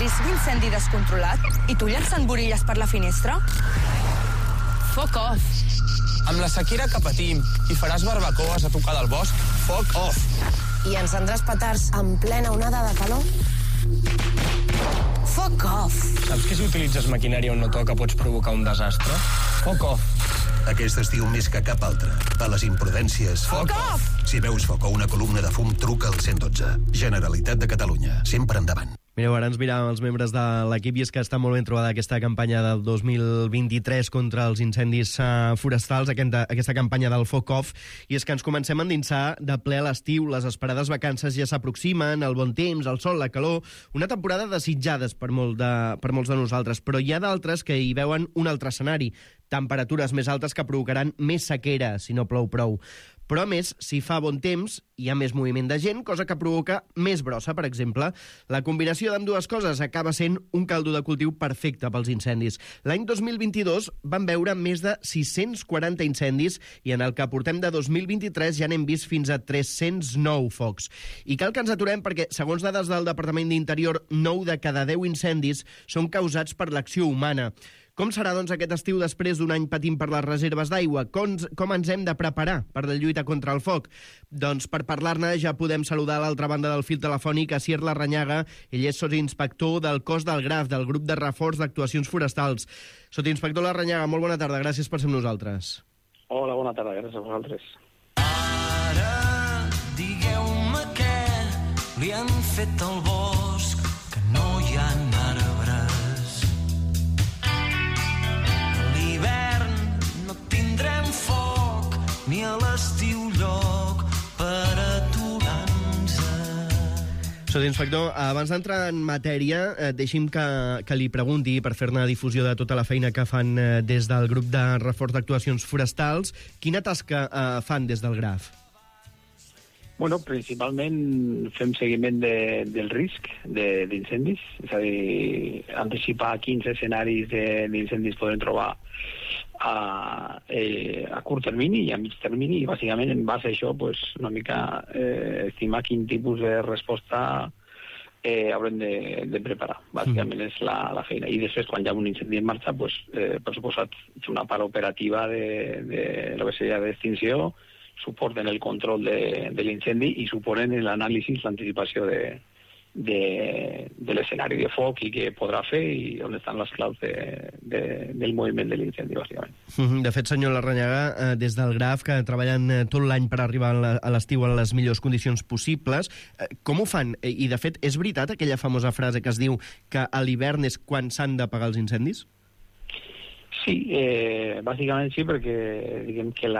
risc d'incendi descontrolat i tu llançant borilles per la finestra? Fuck off. Amb la sequera que patim i faràs barbacoes a tocar del bosc, fuck off. I encendràs petards en plena onada de calor? Fuck off. Saps que si utilitzes maquinària on no toca pots provocar un desastre? Fuck off. Aquest estiu més que cap altre. A les imprudències... Fuck off! Si veus foc o una columna de fum, truca al 112. Generalitat de Catalunya. Sempre endavant. Mireu, ara ens miràvem els membres de l'equip i és que està molt ben trobada aquesta campanya del 2023 contra els incendis forestals, aquesta campanya del Fuck Off, i és que ens comencem a endinsar de ple a l'estiu, les esperades vacances ja s'aproximen, el bon temps, el sol, la calor, una temporada desitjades per molts de nosaltres, però hi ha d'altres que hi veuen un altre escenari, temperatures més altes que provocaran més sequera si no plou prou. Però, a més, si fa bon temps, hi ha més moviment de gent, cosa que provoca més brossa, per exemple. La combinació d'ambdues coses acaba sent un caldo de cultiu perfecte pels incendis. L'any 2022 van veure més de 640 incendis i en el que portem de 2023 ja n'hem vist fins a 309 focs. I cal que ens aturem perquè, segons dades del Departament d'Interior, 9 de cada 10 incendis són causats per l'acció humana. Com serà, doncs, aquest estiu després d'un any patint per les reserves d'aigua? Com ens hem de preparar per la lluita contra el foc? Doncs per parlar-ne ja podem saludar a l'altra banda del fil telefònic a Asier Larrañaga. Ell és sotsinspector del cos del GRAF, del grup de reforç d'actuacions forestals. Sotsinspector Larrañaga, molt bona tarda, gràcies per ser amb nosaltres. Hola, bona tarda, gràcies a vosaltres. Ara, digueu-me què li han fet al bosc, que no hi ha arbres. Ni a l'estiu lloc per aturar-nos. Sotsinspector, abans d'entrar en matèria, deixi'm que li pregunti, per fer-ne difusió de tota la feina que fan des del grup de reforç d'actuacions forestals, quina tasca fan des del GRAF? Bueno, principalment fem seguiment del risc d'incendis, és a dir, anticipar quins escenaris d'incendis podem trobar a curt termini i a mig termini, i bàsicament en base a això una mica estimar quin tipus de resposta haurem de preparar. Bàsicament és la feina. I després, quan hi ha un incendi en marxa, per suposat, fer una part operativa de lo que seria d'extinció, suport en el control de l'incendi i suport en l'anàlisi, l'anticipació de l'escenari de foc i què podrà fer i on estan les claus del moviment de l'incendi, bàsicament. De fet, senyor Larrañaga, des del GRAF, que treballen tot l'any per arribar a l'estiu en les millors condicions possibles, com ho fan? I, de fet, és veritat aquella famosa frase que es diu que a l'hivern és quan s'han d'apagar els incendis? Sí, bàsicament sí, perquè diguem que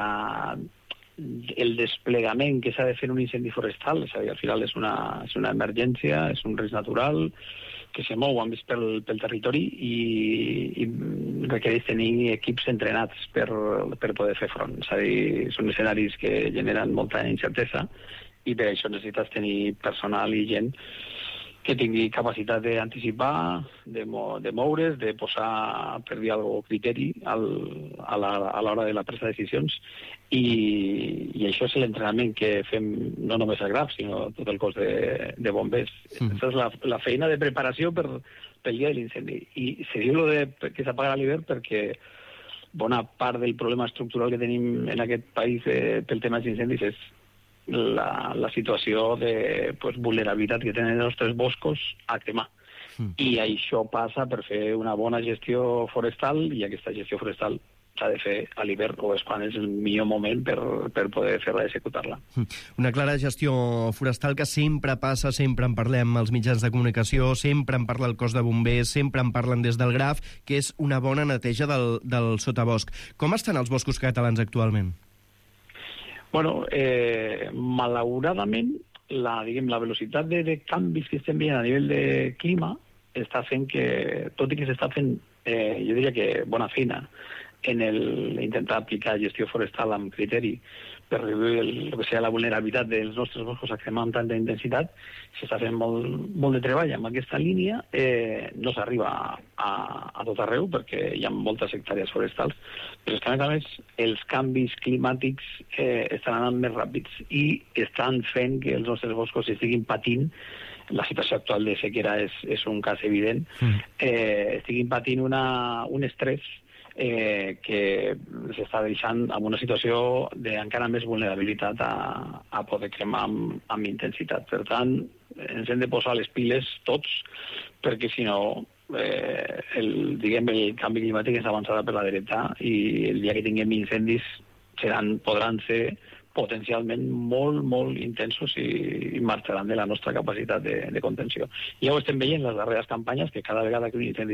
el desplegament que s'ha de fer en un incendi forestal, és a dir, al final és una emergència, és un risc natural que se mou, han vist pel territori i requereix tenir equips entrenats per poder fer front. És a dir, són escenaris que generen molta incertesa i per això necessites tenir personal i gent que tingui capacitat d'anticipar, de moure's, de posar, per dir alguna cosa, criteri a l'hora de la presa de decisions, i això és l'entrenament que fem no només al GRAF, sinó tot el cos de bombers. Aquesta és la feina de preparació pel dia de l'incendi. I se diu que s'apagarà a l'hivern perquè bona part del problema estructural que tenim en aquest país pel tema dels incendis és la situació de vulnerabilitat que tenen els nostres boscos a cremar. I això passa per fer una bona gestió forestal, i aquesta gestió forestal s'ha de fer a l'hivern, o és quan és el millor moment per poder fer-la i executar-la. Una clara gestió forestal que sempre passa, sempre en parlem als mitjans de comunicació, sempre en parla el cos de bombers, sempre en parlen des del GRAF, que és una bona neteja del sotabosc. Com estan els boscos catalans actualment? Bueno, malauradament, la velocitat de canvis que estem veient a nivell de clima està fent que, tot i que s'està fent, jo diria que bona feina en intentar aplicar gestió forestal amb criteri per reduir el que sigui la vulnerabilitat dels nostres boscos a cremar amb tanta intensitat, s'està fent molt de treball amb aquesta línia. No s'arriba a tot arreu perquè hi ha moltes hectàrees forestals, però és que, a més, els canvis climàtics estan anant més ràpids i estan fent que els nostres boscos estiguin patint la situació actual de sequera és un cas evident, estiguin patint un estrès que s'està deixant en una situació d'encara més vulnerabilitat a poder cremar amb intensitat. Per tant, ens hem de posar les piles tots, perquè si no el canvi climàtic és avançada per la dreta i el dia que tinguem incendis podran ser potencialment molt, molt intensos i marxaran de la nostra capacitat de contenció. Ja ho estem veient en les darreres campanyes, que cada vegada que un incendi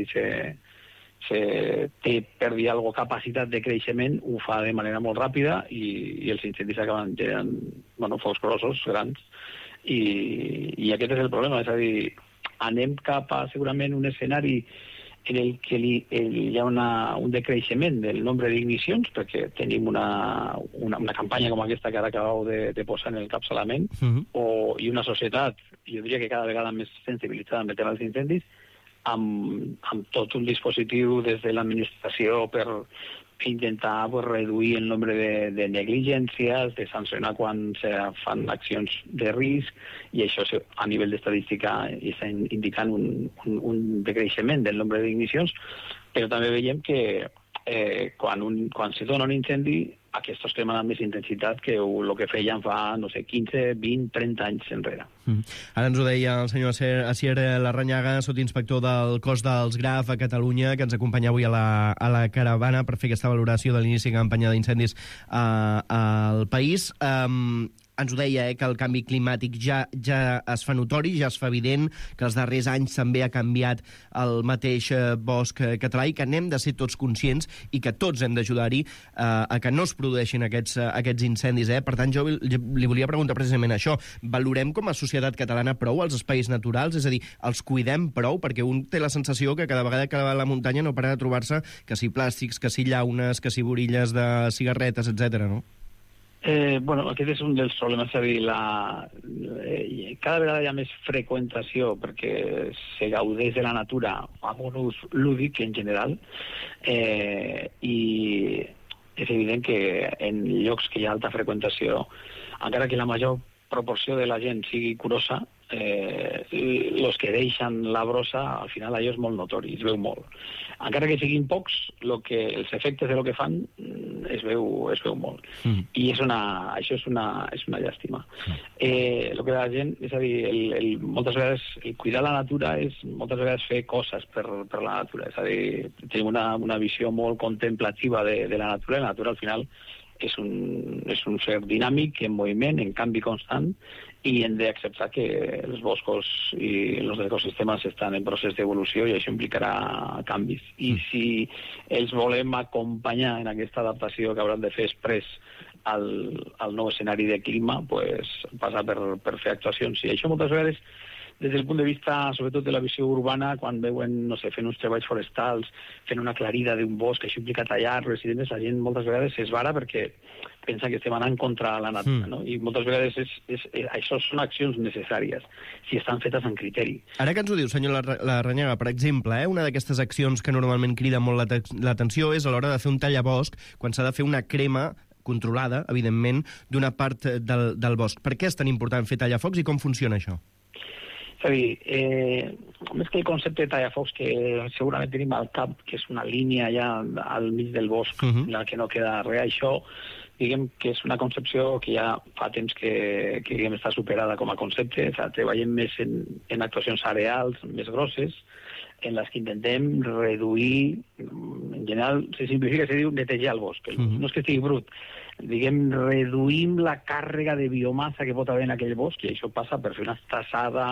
té, per dir alguna cosa, capacitat de creixement, ho fa de manera molt ràpida i els incendis acaben generant focs grossos, grans, i aquest és el problema, és a dir, anem cap a segurament un escenari en el que hi ha un decreixement del nombre d'ignicions, perquè tenim una campanya com aquesta que ara acabeu de posar en el capçalament, i una societat, jo diria que cada vegada més sensibilitzada amb el tema dels incendis, amb tot un dispositiu des de l'administració per intentar reduir el nombre de negligències, de sancionar quan se fan accions de risc, i això a nivell d'estadística està indicant un decreixement del nombre d'ignicions, però també veiem que quan se dona un incendi, aquests cremen amb més intensitat que el que feien fa, 15, 20, 30 anys enrere. Ara ens ho deia el senyor Asier Larrañaga, sotsinspector del cos dels GRAF a Catalunya, que ens acompanya avui a la caravana per fer aquesta valoració de l'inici de campanya d'incendis al país. Ens ho deia, que el canvi climàtic ja es fa notori, ja es fa evident, que els darrers anys també ha canviat el mateix bosc català i que n'hem de ser tots conscients i que tots hem d'ajudar-hi a que no es produeixin aquests incendis. Per tant, jo li volia preguntar precisament això. Valorem com a societat catalana prou els espais naturals? És a dir, els cuidem prou? Perquè un té la sensació que cada vegada que va a la muntanya no para de trobar-se que si plàstics, que si llaunes, que si borilles de cigarretes, etc. no? Aquest és un dels problemes, és a dir, cada vegada hi ha més freqüentació perquè se gaudeix de la natura amb un ús lúdic en general, i és evident que en llocs que hi ha alta freqüentació, encara que la major proporció de la gent sigui curosa, els que deixen la brossa, al final allò és molt notori, es veu molt. Encara que siguin pocs, els efectes de lo que fan es veu molt. I això és una llàstima. El que la gent, és a dir, moltes vegades cuidar la natura és moltes vegades fer coses per la natura. És a dir, tenim una visió molt contemplativa de la natura. La natura al final és un ser dinàmic, en moviment, en canvi constant, i hem d'acceptar que els boscos i els ecosistemes estan en procés d'evolució i això implicarà canvis. I si els volem acompanyar en aquesta adaptació que hauran de fer exprés al nou escenari de clima, passa per fer actuacions. I això moltes vegades, des del punt de vista, sobretot de la visió urbana, quan veuen, fent uns treballs forestals, fent una aclarida d'un bosc, que això implica tallar res i demés, la gent moltes vegades s'esvara perquè pensa que estem anant contra la natura, no? I moltes vegades això són accions necessàries, si estan fetes amb criteri. Ara que ens ho diu, senyor Larrañaga, per exemple, una d'aquestes accions que normalment crida molt l'atenció és a l'hora de fer un tallavosc, quan s'ha de fer una crema controlada, evidentment, d'una part del bosc. Per què és tan important fer tallafocs i com funciona això? És a dir, més que el concepte de tallafocs que segurament tenim al cap, que és una línia allà al mig del bosc en la que no queda res, això diguem que és una concepció que ja fa temps que està superada com a concepte. Treballem més en actuacions areals més grosses, en les que intentem reduir, en general se simplifica, se diu netejar el bosc. No és que estigui brut, reduïm la càrrega de biomassa que pot haver en aquell bosc, i això passa per fer una estassada.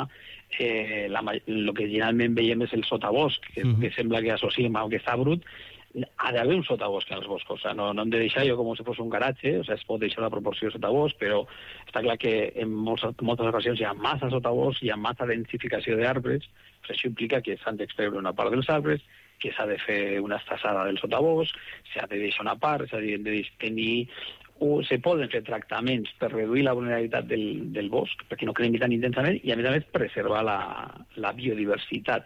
El que generalment veiem és el sotabosc, que sembla que associem a que està brut. Ha d'haver un sotabosc en els boscos, no hem de deixar com si fos un garatge, es pot deixar la proporció sotabosc, però està clar que en moltes ocasions hi ha massa sotabosc, hi ha massa densificació d'arbres, això implica que s'han d'extreure una part dels arbres, que s'ha de fer una estassada del sotabosc, s'ha de deixar una part, és a dir, hem de tenir se poden fer tractaments per reduir la vulnerabilitat del bosc, perquè no cremi tan intensament, i a més preservar la biodiversitat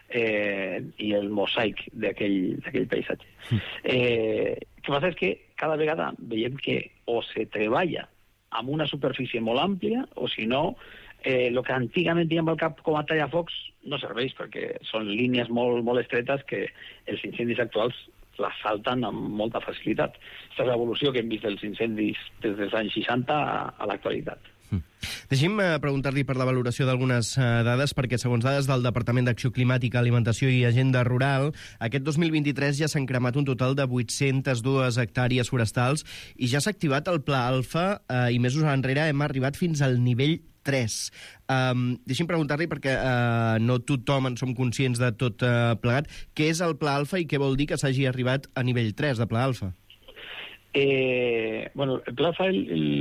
i el mosaic d'aquell paisatge. El que passa és que cada vegada veiem que o se treballa amb una superfície molt àmplia, o si no, el que antigament teníem al cap com a tallafocs no serveix, perquè són línies molt, molt estretes que els incendis actuals les salten amb molta facilitat. Aquesta és l'evolució que hem vist dels incendis des dels anys 60 a l'actualitat. Deixi'm preguntar-li per la valoració d'algunes dades, perquè segons dades del Departament d'Acció Climàtica, Alimentació i Agenda Rural, aquest 2023 ja s'han cremat un total de 802 hectàrees forestals i ja s'ha activat el Pla Alfa i mesos enrere hem arribat fins al nivell 3. Deixi'm preguntar-li, perquè no tothom en som conscients de tot plegat, què és el Pla Alfa i què vol dir que s'hagi arribat a nivell 3 de Pla Alfa? Bueno, el Pla Alfa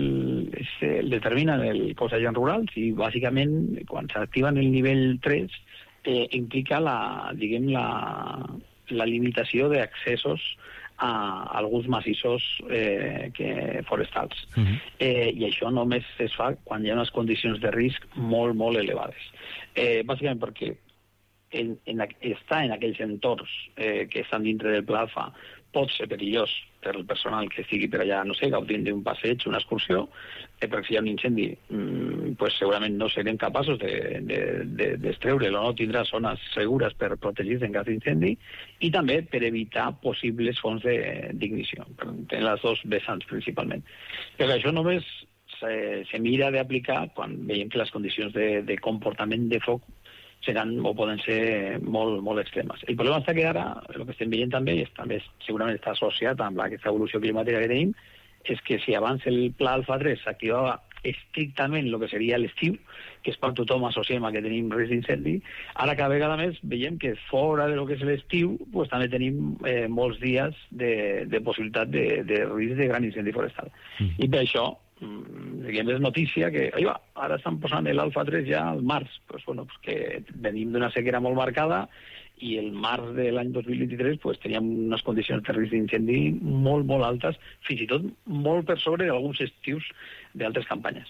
el determina el cos d'agents rurals i bàsicament quan s'activa en el nivell 3 implica la limitació d'accessos a alguns massissos forestals. I això només es fa quan hi ha unes condicions de risc molt, molt elevades. Bàsicament perquè estar en aquells entorns que estan dintre del Pla Alfa pot ser perillós per al personal que estigui per allà, no sé, gaudint d'un passeig, una excursió, perquè si hi ha un incendi, pues segurament no serem capaços d'extreure'l o no tindrà zones segures per protegir-se en cas d'incendi, i també per evitar possibles fonts d'ignició. Tenen les dos vessants principalment. Però això només se mira d'aplicar quan veiem que les condicions de comportament de foc seran o poden ser molt, molt extremes. El problema està que ara, el que estem veient també, i també segurament està associat amb aquesta evolució climàtica que tenim, és que si abans el Pla Alfa 3 s'activava estrictament el que seria l'estiu, que és quan tothom associem a que tenim risc d'incendi, ara cada vegada més veiem que fora de lo que és l'estiu pues, també tenim molts dies de possibilitat de risc de gran incendi forestal. I per això és notícia que ara estan posant l'Alfa 3 ja al març, que venim d'una sequera molt marcada i el març de l'any 2023 teníem unes condicions de risc d'incendi molt, molt altes, fins i tot molt per sobre d'alguns estius d'altres campanyes.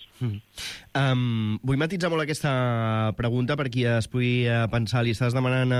Vull matisar molt aquesta pregunta per qui es pugui pensar, li estàs demanant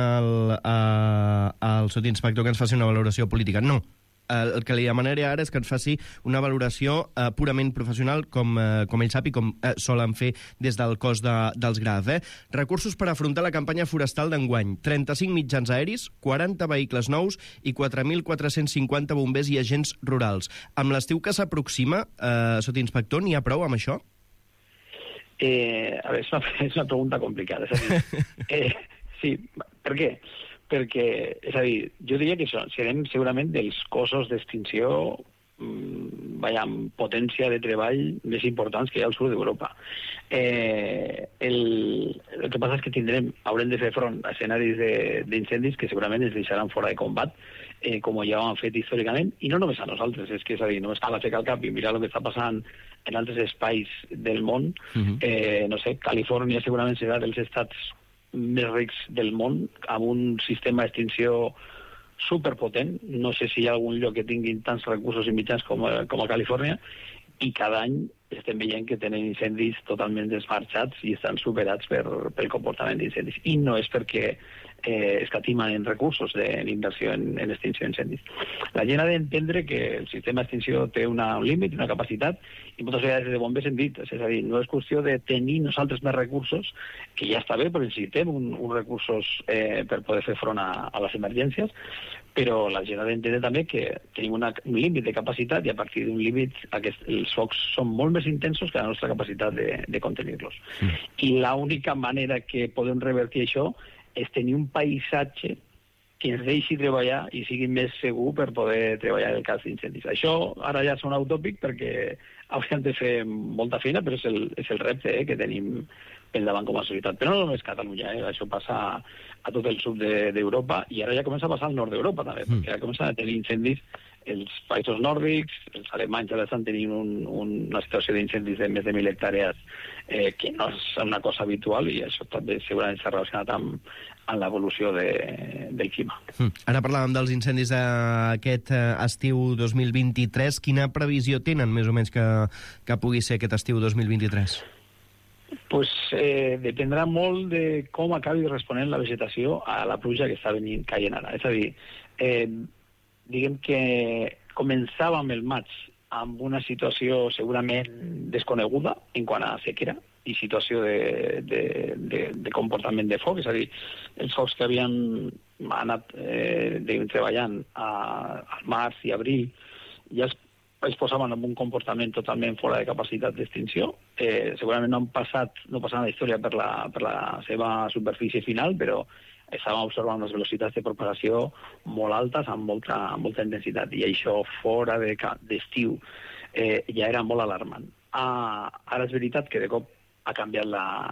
al sotinspector que ens faci una valoració política. No. El que li demanaré ara és que ens faci una valoració purament professional, com ell sap i com solen fer des del cos dels GRAF. Recursos per afrontar la campanya forestal d'enguany. 35 mitjans aeris, 40 vehicles nous i 4.450 bombers i agents rurals. Amb l'estiu que s'aproxima, sotinspector, n'hi ha prou amb això? A veure, és una pregunta complicada. És a dir, sí, per què? Perquè, és a dir, jo diria que serem segurament dels cossos d'extinció amb potència de treball més importants que hi ha al sud d'Europa. El que passa és que haurem de fer front a escenaris d'incendis que segurament ens deixaran fora de combat, com ja ho han fet històricament, i no només a nosaltres, és a dir, només cal aixecar el cap i mirar el que està passant en altres espais del món. No sé, Califòrnia segurament serà dels estats més rics del món, amb un sistema d'extinció superpotent. No sé si hi ha algun lloc que tinguin tants recursos i mitjans com a Califòrnia, i cada any estem veient que tenen incendis totalment desmarxats i estan superats pel comportament d'incendis. I no és perquè escatimen en recursos d'inversió en extinció d'incendis. La gent ha d'entendre que el sistema d'extinció té un límit, una capacitat, i moltes vegades de bombers hem dit, és a dir, no és qüestió de tenir nosaltres més recursos, que ja està bé, però necessitem uns recursos per poder fer front a les emergències, però la gent ha d'entendre també que tenim un límit de capacitat i a partir d'un límit els focs són molt més intensos que la nostra capacitat de contenir-los. I l'única manera que podem revertir això és tenir un paisatge que ens deixi treballar i sigui més segur per poder treballar en el cas d'incendis. Això ara ja sona utòpic perquè hauríem de fer molta feina, però és el repte que tenim pel davant com a societat. Però no només Catalunya, això passa a tot el sud d'Europa i ara ja comença a passar al nord d'Europa també, perquè ara comencen a tenir incendis els països nòrdics, els alemanys ara estan tenint una situació d'incendis de més de 1.000 hectàrees que no és una cosa habitual i això també segurament s'ha relacionat amb l'evolució del clima. Ara parlàvem dels incendis d'aquest estiu 2023. Quina previsió tenen, més o menys, que pugui ser aquest estiu 2023? Pues dependrà molt de com acabi responent la vegetació a la pluja que està caient ara. És a dir, diguem que començàvem el maig amb una situació segurament desconeguda en quant a sequera, i situació de comportament de foc, és a dir, els focs que havien anat treballant al març i abril ja es posaven en un comportament totalment fora de capacitat d'extinció. Segurament no passaran a la història per la seva superfície final, però estàvem observant unes velocitats de propagació molt altes, amb molta intensitat, i això fora d'estiu ja era molt alarmant. Ara és veritat que de cop ha canviat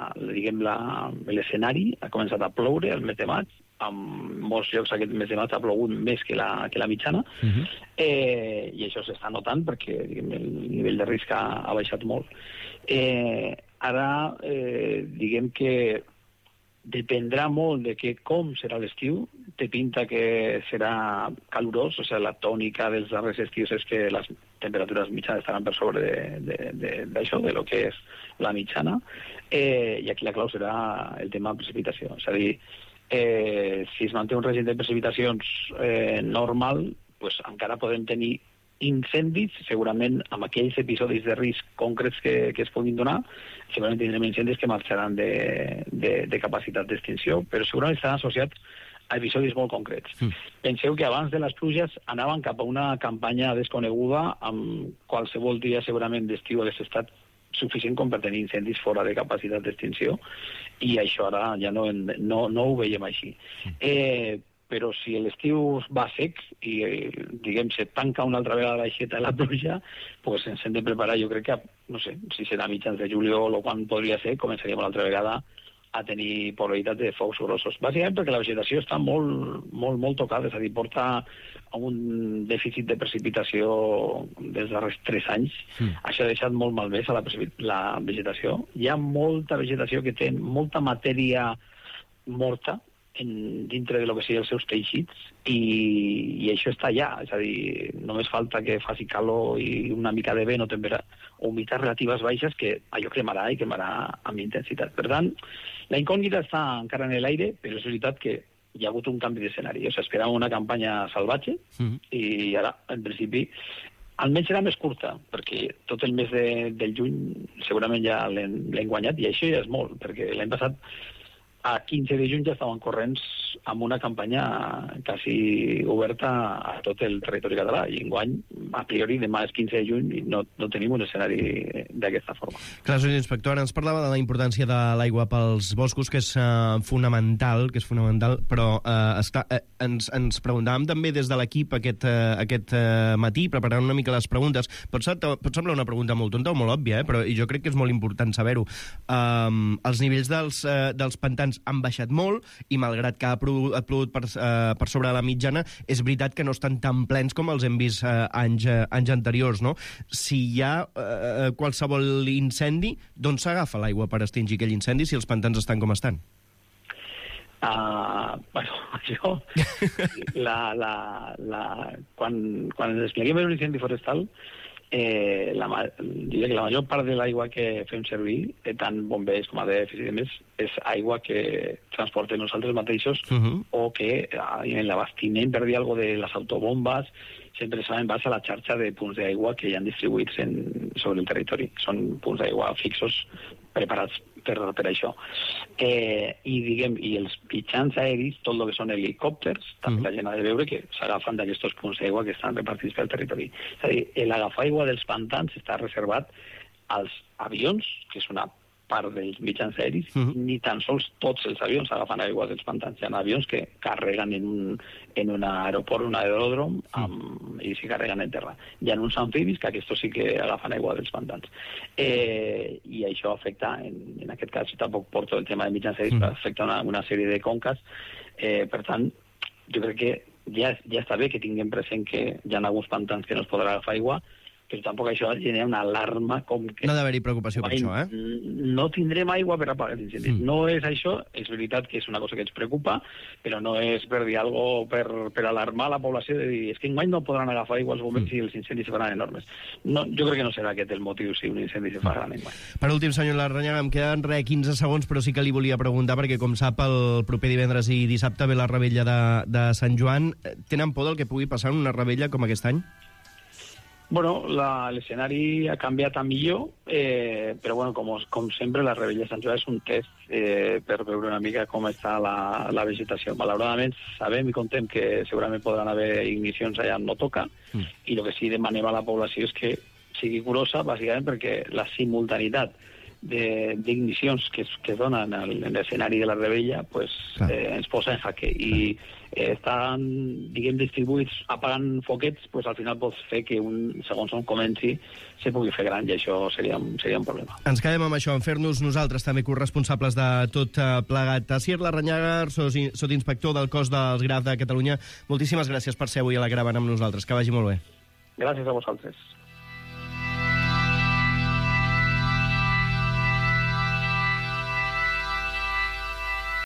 l'escenari, ha començat a ploure el mes de maig, en molts llocs aquest mes de maig ha plogut més que la mitjana, i això s'està notant perquè el nivell de risc ha baixat molt. Ara, diguem que dependrà molt de com serà l'estiu. Té pinta que serà calorós, o sigui, la tònica dels darrers estius és que les temperatures mitjanes estaran per sobre d'això, de lo que és la mitjana, i aquí la clau serà el tema de precipitació. És a dir, si es manté un règim de precipitacions normal, doncs encara podem tenir incendis, segurament amb aquells episodis de risc concrets que es puguin donar, segurament tindrem incendis que marxaran de capacitat d'extinció, però segurament estaran associats a episodis molt concrets. Penseu que abans de les pluges anaven cap a una campanya desconeguda, amb qualsevol dia segurament d'estiu hagués estat suficient com per tenir incendis fora de capacitat d'extinció, i això ara ja no ho veiem així. Però si l'estiu va sec i, diguem, se tanca una altra vegada l'aixeta de la pluja, doncs ens hem de preparar, jo crec que, no sé, si serà mitjans de juliol o quan podria ser, començaríem una altra vegada a tenir probabilitat de focs grossos. Bàsicament perquè la vegetació està molt tocada, és a dir, porta un dèficit de precipitació dels darrers 3 anys. Això ha deixat molt malmès a la vegetació. Hi ha molta vegetació que té molta matèria morta dintre de lo que siguin els seus teixits, i això està allà, és a dir, només falta que faci calor i una mica de vent o humitats relatives baixes, que allò cremarà i cremarà amb intensitat. Per tant, la incògnita està encara en l'aire, però és veritat que hi ha hagut un canvi d'escenari. S'esperava una campanya salvatge, i ara, en principi, almenys serà més curta, perquè tot el mes del juny segurament ja l'hem guanyat, i això ja és molt, perquè l'any passat a 15 de juny ja estaven corrents amb una campanya quasi oberta a tot el territori català, i enguany, a priori, demà és 15 de juny i no tenim un escenari d'aquesta forma. Clar, senyor inspector, ens parlava de la importància de l'aigua pels boscos, que és fonamental, però ens preguntàvem també des de l'equip aquest matí, preparant una mica les preguntes. Pot semblar una pregunta molt tonta o molt òbvia, però jo crec que és molt important saber-ho. Els nivells dels pantans han baixat molt, i malgrat que ha plogut per sobre de la mitjana, és veritat que no estan tan plens com els hem vist anys anteriors, no? Si hi ha qualsevol incendi, d'on s'agafa l'aigua per extingir aquell incendi si els pantans estan com estan? Bueno, això... Quan ens expliquem un incendi forestal, diria que la major part de l'aigua que fem servir, tant bombers com ADFs i demés, és aigua que transportem nosaltres mateixos, o que en l'abastiment, per dir alguna cosa, de les autobombes, sempre es fan base a la xarxa de punts d'aigua que hi ha distribuïts sobre el territori. Són punts d'aigua fixos preparats per això. I els mitjans aeris, tot el que són helicòpters, també la gent ha de veure que s'agafen d'aquests punts d'aigua que estan repartits pel territori. És a dir, l'agafar aigua dels pantans està reservat als avions, que és una part dels mitjans aeris, ni tan sols tots els avions agafen aigua dels pantans. Hi ha avions que carreguen en un aeroport, un aeròdrom, i s'hi carreguen en terra. Hi ha uns amfibis que aquests sí que agafen aigua dels pantans. I això afecta, en aquest cas tampoc porto el tema de mitjans aeris, però afecta una sèrie de conques. Per tant, jo crec que ja està bé que tinguem present que hi ha alguns pantans que no es podrà agafar aigua, però tampoc això genera una alarma com que... No ha d'haver-hi preocupació per això, No tindrem aigua per apagar els incendis. No és això, és veritat que és una cosa que ens preocupa, però no és per dir alguna cosa per alarmar la població, de dir, és que enguany no podran agafar aigua els bombers i els incendis se faran enormes. No, jo crec que no serà aquest el motiu si un incendi se fa gran enguany. Per últim, senyor Larrañaga, em queden 15 segons, però sí que li volia preguntar, perquè com sap, el proper divendres i dissabte ve la revetlla de Sant Joan. Tenen por del que pugui passar en una revetlla com aquest any? Bueno, l'escenari ha canviat a millor, però bueno, com sempre, la Rebella de Sant Joan és un test per veure una mica com està la vegetació. Malauradament, sabem i contem que segurament podran haver ignicions allà on no toca, i el que sí demanem a la població és que sigui curosa, bàsicament perquè la simultanitat d'ignicions que es donen en l'escenari de la Rebella pues, ens posa en jaque, i estan, diguem, distribuïts apagant foquets, pues, al final pots fer que segons on comenci se pugui fer gran, i això seria un problema. Ens quedem amb això, en fer-nos nosaltres també corresponsables de tot plegat. Asier Larrañaga, sotsinspector del cos dels GRAF de Catalunya, moltíssimes gràcies per ser avui a la Caravana amb nosaltres, que vagi molt bé. Gràcies a vosaltres.